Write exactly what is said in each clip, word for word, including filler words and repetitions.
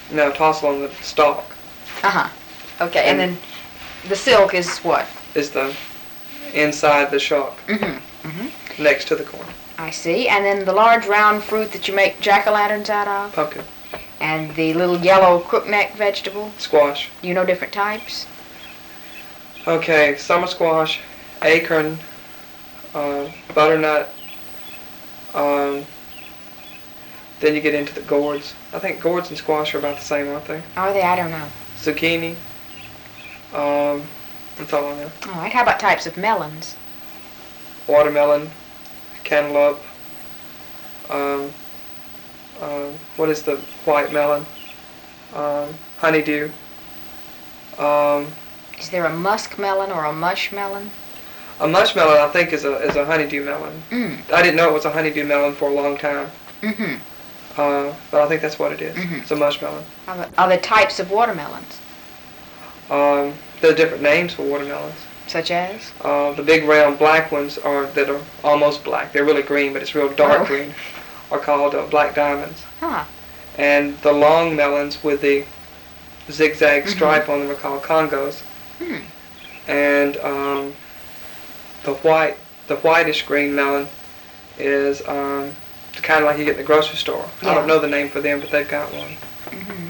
No, tassel on the stalk. Uh-huh. Okay, and, and then the silk is what? Is the inside the shock. Mm-hmm. Mm-hmm. Next to the corn. I see. And then the large round fruit that you make jack-o'-lanterns out of? Pumpkin. And the little yellow crookneck vegetable? Squash. You know different types? Okay, summer squash, acorn, uh, butternut, um, then you get into the gourds. I think gourds and squash are about the same, aren't they? Are they? I don't know. Zucchini. Um, that's all I know. All right. How about types of melons? Watermelon, cantaloupe. Um, uh, what is the white melon? Um, honeydew. Um, Is there a muskmelon or a mushmelon? a mushmelon, I think, is a is a honeydew melon. Mm. I didn't know it was a honeydew melon for a long time. Mm-hmm. Uh, but I think that's what it is. Mm-hmm. It's a mushmelon. Are, are there types of watermelons? Um, there are different names for watermelons. Such as? Uh, the big round black ones are that are almost black. They're really green, but it's real dark Oh. green. Are called uh, black diamonds. Huh. And the long melons with the zigzag Mm-hmm. stripe on them are called Congos. Hmm. And um, the white, the whitish green melon is um, kind of like you get in the grocery store. Yeah. I don't know the name for them, but they've got one. Mm-hmm.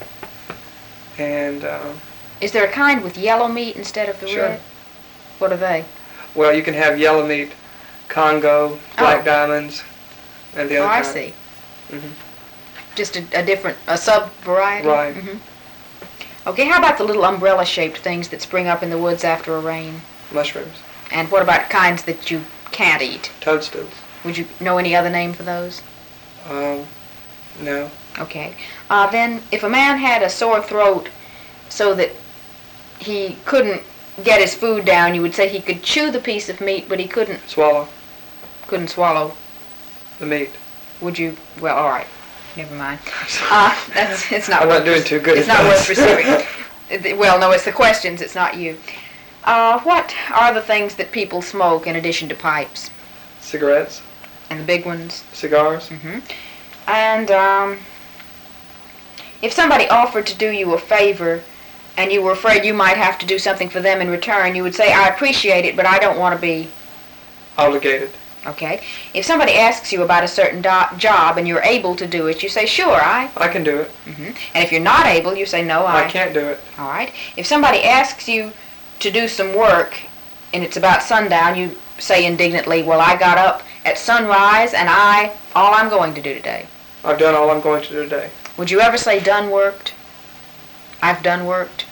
And um, Is there a kind with yellow meat instead of the Sure. red? What are they? well, you can have yellow meat, Congo, black Oh. diamonds, and the Oh, other I kind. see. Mhm. Just a, a different, a sub-variety? Right. Mm-hmm. Okay, how about the little umbrella-shaped things that spring up in the woods after a rain? Mushrooms, And what about kinds that you can't eat? toadstools. Would you know any other name for those? Um, no. Okay. Uh, then, if a man had a sore throat so that he couldn't get his food down, you would say he could chew the piece of meat, but he couldn't Swallow couldn't swallow. the meat. Would you? Well, all right. Never mind. Uh, that's it's not. I'm not worth doing pers- too good It's at not worth this. pursuing. It- well, no, it's the questions. It's not you. Uh, what are the things that people smoke in addition to pipes Cigarettes, and the big ones? cigars. Hmm. And um, if somebody offered to do you a favor and you were afraid you might have to do something for them in return, you would say, I appreciate it, but I don't want to be, Obligated. okay? If somebody asks you about a certain do- job and you're able to do it, you say, sure, I. I can do it. Hmm. And if you're not able, you say, no, I. I can't do it. All right. If somebody asks you to do some work and it's about sundown, you say indignantly, well, I got up at sunrise and I, all I'm going to do today. I've done all I'm going to do today. Would you ever say done worked? I've done worked.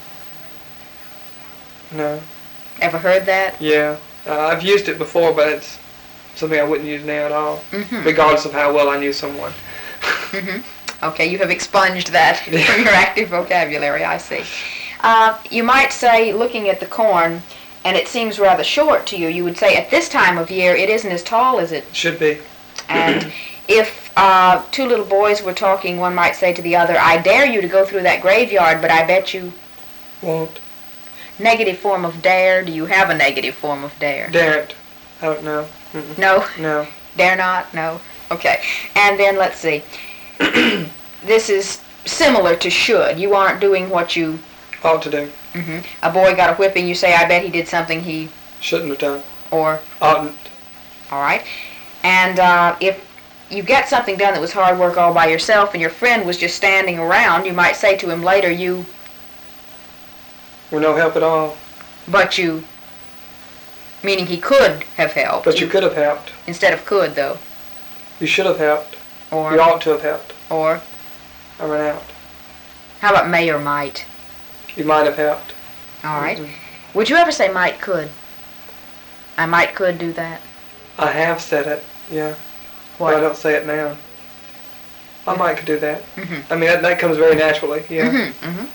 No. Ever heard that? Yeah. Uh, I've used it before, but it's something I wouldn't use now at all, Mm-hmm. regardless of how well I knew someone. Mm-hmm. Okay, you have expunged that from your active vocabulary, I see. Uh, you might say, looking at the corn, and it seems rather short to you, you would say, at this time of year, it isn't as tall as it. Should be. And if uh, two little boys were talking, one might say to the other, I dare you to go through that graveyard, but I bet you. Won't. Negative form of dare. Do you have a negative form of dare? Daren't. I don't know. Mm-mm. No? No. Dare not? No? Okay. And then let's see. This is similar to should. You aren't doing what you. Ought to do. Hmm. A boy got a whipping, you say, I bet he did something he. Shouldn't have done. Or. Oughtn't. All right. And uh, if you get something done that was hard work all by yourself and your friend was just standing around, you might say to him later, you. We're no help at all. But you. Meaning he could have helped. But you could have helped. Instead of could, though. You should have helped. Or. You ought to have helped. Or. I ran out. How about may or might? You might have helped. All right. Mm-hmm. Would you ever say might could? I might could do that. I have said it, yeah. What? But I don't say it now. I might could do that. Mm-hmm. I mean, that, that comes very naturally, yeah. Mm-hmm. Mm-hmm.